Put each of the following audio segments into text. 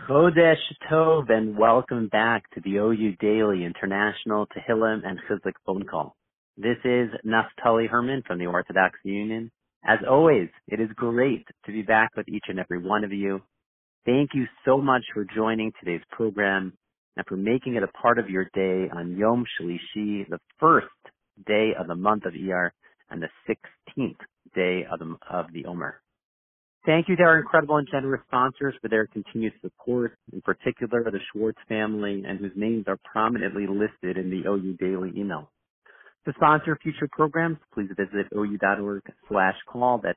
Chodesh Tov, and welcome back to the OU Daily International Tehillim and Chizuk phone call. This is Naftali Herman from the Orthodox Union. As always, it is great to be back with each and every one of you. Thank you so much for joining today's program and for making it a part of your day on Yom Shlishi, the first day of the month of Iyar and the 16th day of the Omer. Thank you to our incredible and generous sponsors for their continued support, in particular the Schwartz family, and whose names are prominently listed in the OU Daily email. To sponsor future programs, please visit ou.org/call. That's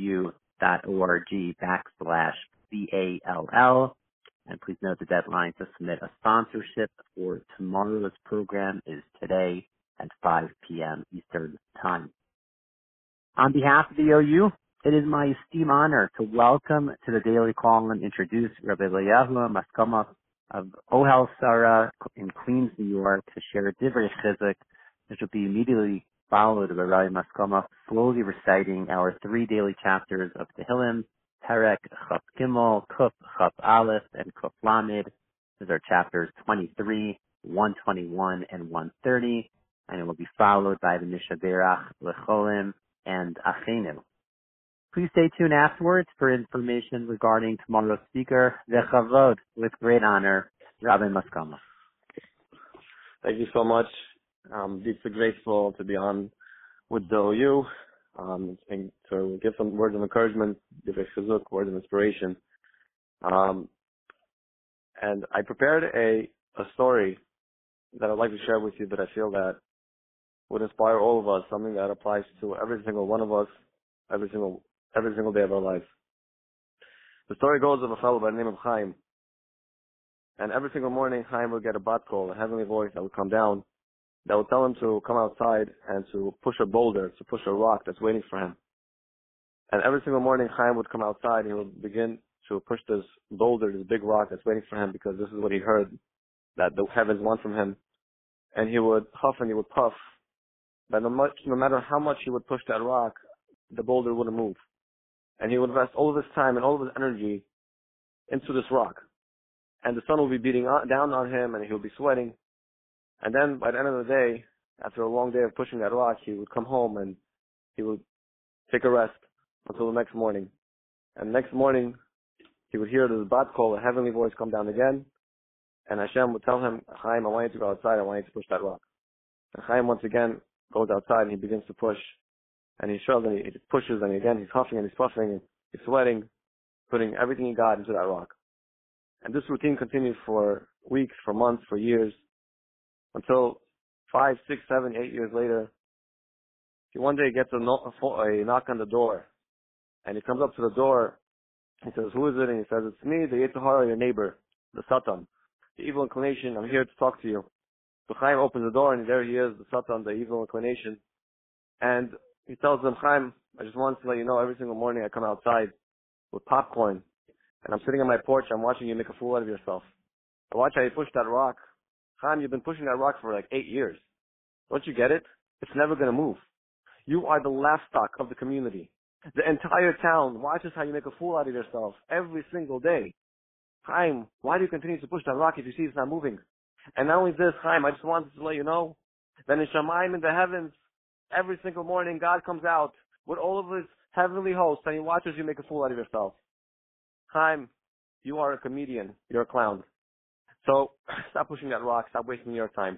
ou.org/CALL. And please note the deadline to submit a sponsorship for tomorrow's program is today at 5 p.m. Eastern Time. On behalf of the OU, it is my esteemed honor to welcome to the Daily Call and introduce Rabbi Eliyahu Maskamov of Ohel Sarah in Queens, New York, to share Divrei Chizuk, which will be immediately followed by Rabbi Maskamov slowly reciting our 3 daily chapters of Tehillim, Perek Chaf Gimel, Kuf Chaf Aleph, and Kuf Lamed. These are chapters 23, 121, and 130, and it will be followed by the Mishaberach, Lecholim, and Achenu. Please stay tuned afterwards for information regarding tomorrow's speaker, Vechavod, with great honor, Rabbi Maskamov. Thank you so much. I'm deeply grateful to be on with the OU and to give some words of encouragement, give a chizuk, words of inspiration. And I prepared a story that I'd like to share with you that I feel that would inspire all of us, something that applies to every single one of us, every single day of our lives. The story goes of a fellow by the name of Chaim. And every single morning, Chaim would get a bat call, a heavenly voice that would come down, that would tell him to come outside and to push a boulder, to push a rock that's waiting for him. And every single morning, Chaim would come outside and he would begin to push this boulder, this big rock that's waiting for him, because this is what he heard that the heavens want from him. And he would huff and he would puff, but no matter how much he would push that rock, the boulder wouldn't move. And he would invest all of his time and all of his energy into this rock. And the sun will be beating down on him and he'll be sweating. And then by the end of the day, after a long day of pushing that rock, he would come home and he would take a rest until the next morning. And next morning, he would hear this bat call, a heavenly voice come down again. And Hashem would tell him, Chaim, I want you to go outside. I want you to push that rock. And Chaim once again goes outside and he begins to push. And he shoves and he pushes and again he's huffing and he's puffing and he's sweating, putting everything he got into that rock. And this routine continues for weeks, for months, for years, until 5, 6, 7, 8 years later, he one day gets a knock on the door. And he comes up to the door. He says, who is it? And he says, it's me, the Yetzer Hara, your neighbor, the Satan, the evil inclination. I'm here to talk to you. So Chaim opens the door and there he is, the Satan, the evil inclination. And he tells them, Chaim, I just wanted to let you know every single morning I come outside with popcorn and I'm sitting on my porch, I'm watching you make a fool out of yourself. I watch how you push that rock. Chaim, you've been pushing that rock for like 8 years. Don't you get it? It's never going to move. You are the laughstock of the community. The entire town watches how you make a fool out of yourself every single day. Chaim, why do you continue to push that rock if you see it's not moving? And not only this, Chaim, I just wanted to let you know that in Shamayim, in the heavens, every single morning, God comes out with all of his heavenly hosts and he watches you make a fool out of yourself. Chaim, you are a comedian. You're a clown. So stop pushing that rock. Stop wasting your time.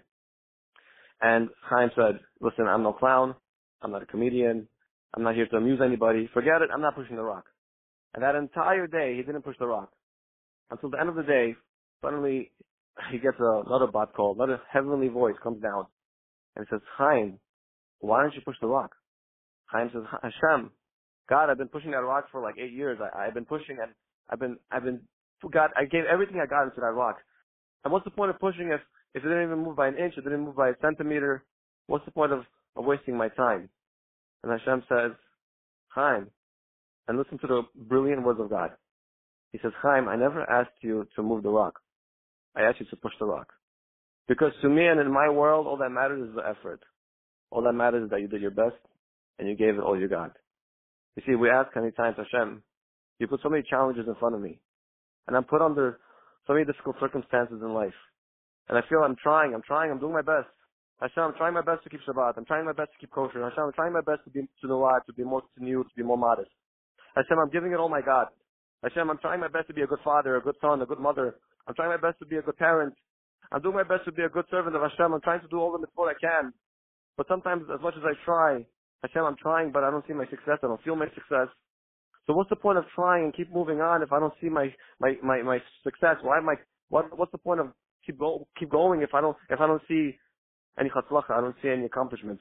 And Chaim said, listen, I'm no clown. I'm not a comedian. I'm not here to amuse anybody. Forget it. I'm not pushing the rock. And that entire day, he didn't push the rock. Until the end of the day, suddenly he gets another bat call. Another heavenly voice comes down. And he says, Chaim, why don't you push the rock? Chaim says, Hashem, God, I've been pushing that rock for like 8 years. I've been pushing and God, I gave everything I got into that rock. And what's the point of pushing if it didn't even move by an inch, it didn't move by a centimeter? What's the point of wasting my time? And Hashem says, Chaim, and listen to the brilliant words of God. He says, Chaim, I never asked you to move the rock. I asked you to push the rock. Because to me and in my world, all that matters is the effort. All that matters is that you did your best and you gave it all you got. You see, we ask many times, Hashem, you put so many challenges in front of me. And I'm put under so many difficult circumstances in life. And I feel I'm doing my best. Hashem, I'm trying my best to keep Shabbat. I'm trying my best to keep kosher. Hashem, I'm trying my best to know what, to be more tzniut, to be more modest. Hashem, I'm giving it all my God. Hashem, I'm trying my best to be a good father, a good son, a good mother. I'm trying my best to be a good parent. I'm doing my best to be a good servant of Hashem. I'm trying to do all the mitzvot I can. But sometimes, as much as I try, Hashem, I'm trying, but I don't see my success. I don't feel my success. So what's the point of trying and keep moving on if I don't see my success? What's the point of keep going if I don't see any chatzlacha, I don't see any accomplishments?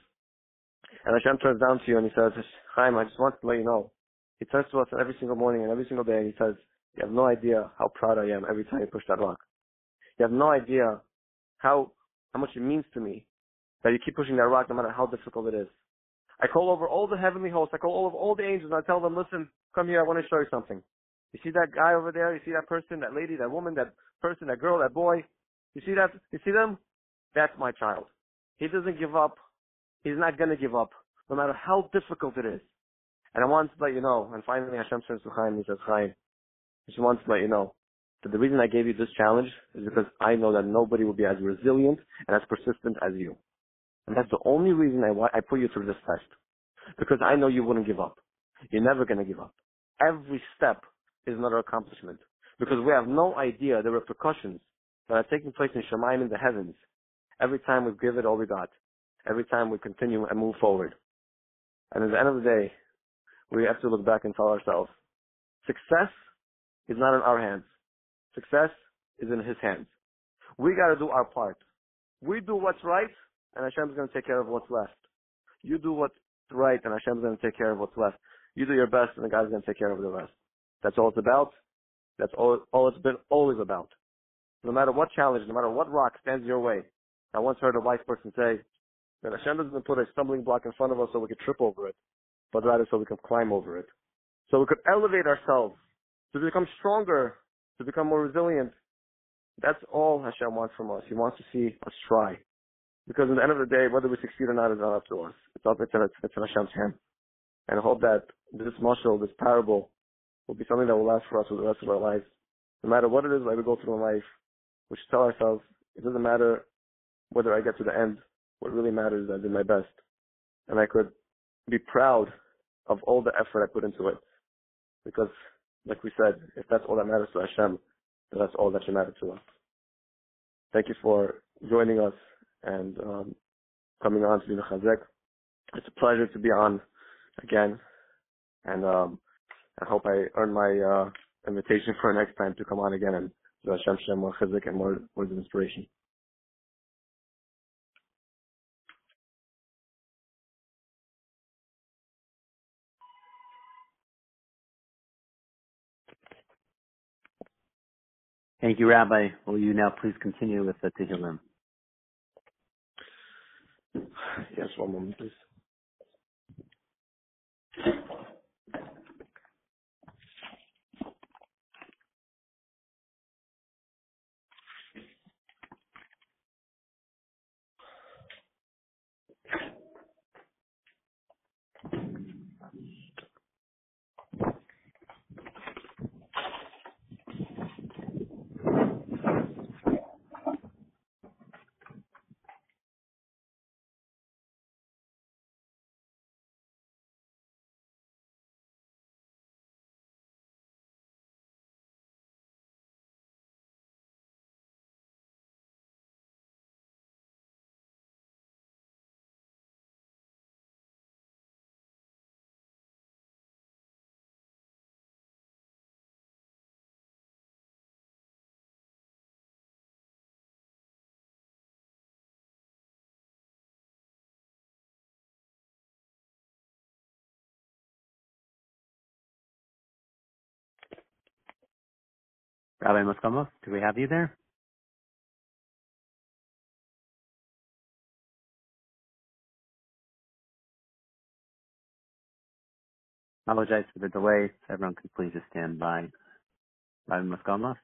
And Hashem turns down to you and he says, Chaim, I just want to let you know. He turns to us every single morning and every single day and he says, you have no idea how proud I am every time you push that rock. You have no idea how much it means to me that you keep pushing that rock no matter how difficult it is. I call over all the heavenly hosts, I call over all the angels and I tell them, listen, come here, I want to show you something. You see that guy over there? You see that person, that lady, that woman, that person, that girl, that boy? You see that? You see them? That's my child. He doesn't give up. He's not going to give up, no matter how difficult it is. And I want to let you know, and finally Hashem turns to Chaim and he says, Chaim, I just want to let you know that the reason I gave you this challenge is because I know that nobody will be as resilient and as persistent as you. And that's the only reason I put you through this test. Because I know you wouldn't give up. You're never going to give up. Every step is another accomplishment. Because we have no idea the repercussions that are taking place in Shemayim in the heavens every time we give it all we got. Every time we continue and move forward. And at the end of the day, we have to look back and tell ourselves, success is not in our hands. Success is in His hands. We got to do our part. We do what's right, and Hashem is going to take care of what's left. You do what's right, and Hashem is going to take care of what's left. You do your best, and the God is going to take care of the rest. That's all it's about. That's all it's been always about. No matter what challenge, no matter what rock stands your way. I once heard a wise person say that Hashem doesn't put a stumbling block in front of us so we can trip over it, but rather so we can climb over it. So we could elevate ourselves to become stronger, to become more resilient. That's all Hashem wants from us. He wants to see us try. Because at the end of the day, whether we succeed or not is not up to us. It's in Hashem's hand. And I hope that this mashal, this parable, will be something that will last for us for the rest of our lives. No matter what it is that we go through in life, we should tell ourselves, it doesn't matter whether I get to the end. What really matters is I did my best. And I could be proud of all the effort I put into it. Because, like we said, if that's all that matters to Hashem, then that's all that should matter to us. Thank you for joining us and coming on to be Mechazek. It's a pleasure to be on again. And I hope I earn my invitation for next time to come on again and do Hashem Shem more Chazek and more words of inspiration. Thank you, Rabbi. Will you now please continue with the Tehillim? Yes, one moment, please. Rabbi Moskamov, do we have you there? I apologize for the delay. Everyone can please just stand by. Rabbi Moskamov?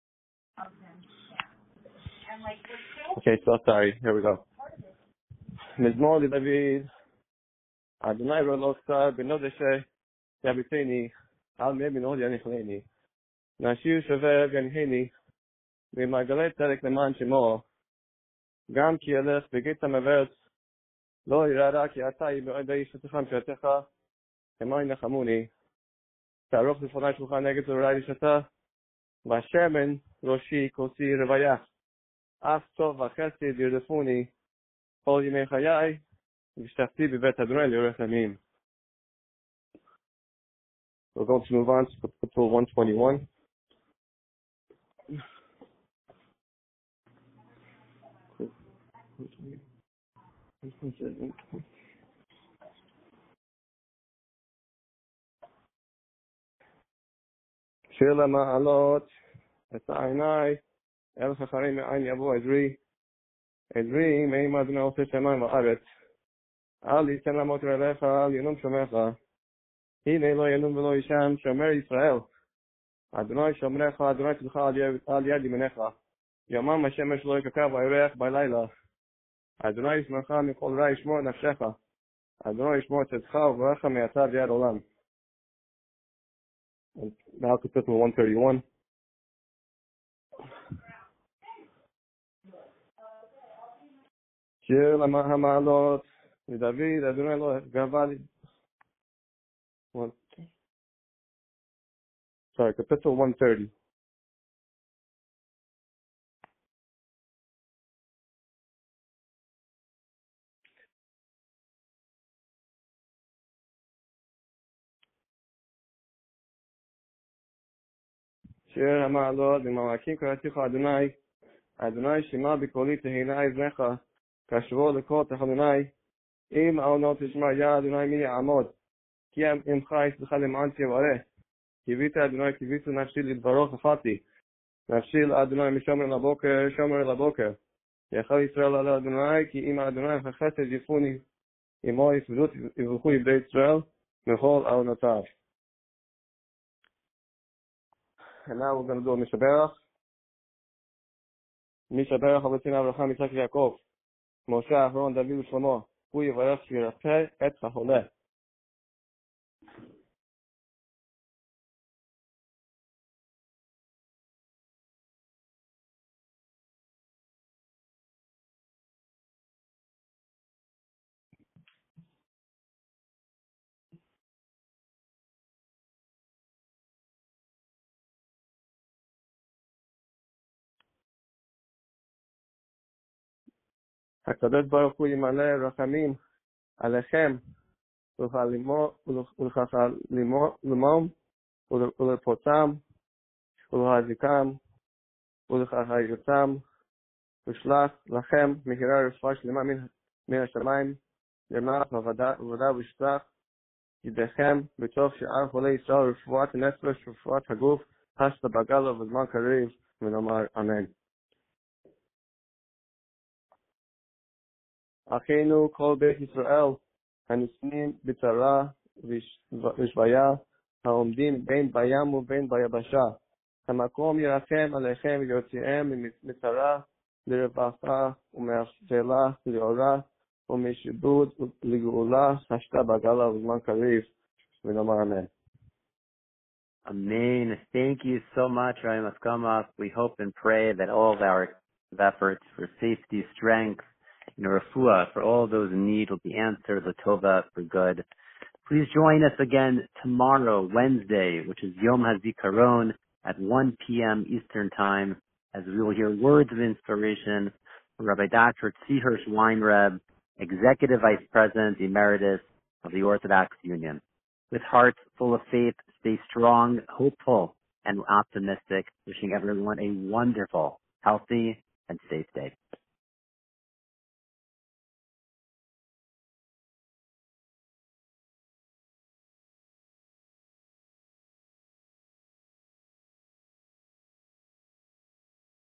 Okay, so sorry. Here we go. מזמור לדוד, אדוני רולוסה בנודשה יביתני, על מי בנוד יניחני. נשיר שובב יניחני, ומעגלי צדק למען שמו. גם כי ילך בגית המברץ, לא יראה כי אתה ימועדי שתך משרתך, כמה ינחמוני. תערוך לפני שולחן נגד צהרי לשתה, והשמן ראשי כוסי רוויה. אף טוב וחסד ירדפוני, כל ימי חיי, ושתחתי בבית אדוני לאורך ימים. We're going to move on to Kapitel 121. שיר למעלות, את העיני, אל חכרים מאין יבוא עזרי. עזרי מעם אדוני עושה שמיים וארץ. אל יתן למות רעך, אל ינום שומרך. הנה לא ינום ולא ישן, שומר ישראל. אדוני שומרך, אדוני צלך על יד ימינך. יומם השמש לא יקקע וירח בלילה. אדוני ישמרך מכל רע ישמור נפשך. אדוני ישמור צאתך וברך מעתה ועד עולם. Now Kapitel 131. שיר למעלות, לדוד, אדוני לא גאווה לי. Sorry, Kapitel 130. שיר המעלות, במעמקים קראתיך אדוני, אדוני שמע בקולי תהילה אזנך, קשבו לכל תחנוני, אם העונות תשמע יה אדוני מי יעמוד, כי עמך יצלך למען תברך, קיווית אדוני קיוויתו נפשי לדברו חפתי, נפשי לאדוני משומר לבוקר, שומר לבוקר, יחל ישראל על אדוני, כי אם אדוני חסד יפוני, עמו יפדות יברכו יבדי ישראל, מכל העונותיו. And now we're going to do Mishaberach. Mishaberach Avitzin Avraham Yitzhak Yaakov. Moshe Aharon David Shlomo. הוא יברך שירפא את החולה. הקדוש ברוך הוא ימלא רחמים עליכם ולחכלימום ולפוצם ולהזיקם ולחייתם ושלח לכם מהירה רפואה שלמה מן השמיים למעט עבודה ושלח ידיכם בתוך שאר חולי ישראל רפואת הנפש ורפואת הגוף פשטה בגלה בזמן קריב ונאמר אמן. אחינו כל בית ישראל הנשאים בצרה ושביה העומדים בין בים ובין ביבשה המקום ירחם עליכם ויוציאם מצרה לרווחה ומאפלה לאורה ומשעבוד לגאולה השתה בגלה ובזמן קריב ונאמר אמן. Amen. Thank you so much, Rabbi Maskama. We hope and pray that all of our efforts for safety, strength, and refuah for all those in need will be answered, Latova, for good. Please join us again tomorrow, Wednesday, which is Yom HaZikaron, at 1 p.m. Eastern Time, as we will hear words of inspiration from Rabbi Dr. Tzvi Hirsch Weinreb, Executive Vice President Emeritus of the Orthodox Union. With hearts full of faith, stay strong, hopeful, and optimistic, wishing everyone a wonderful, healthy, and safe day.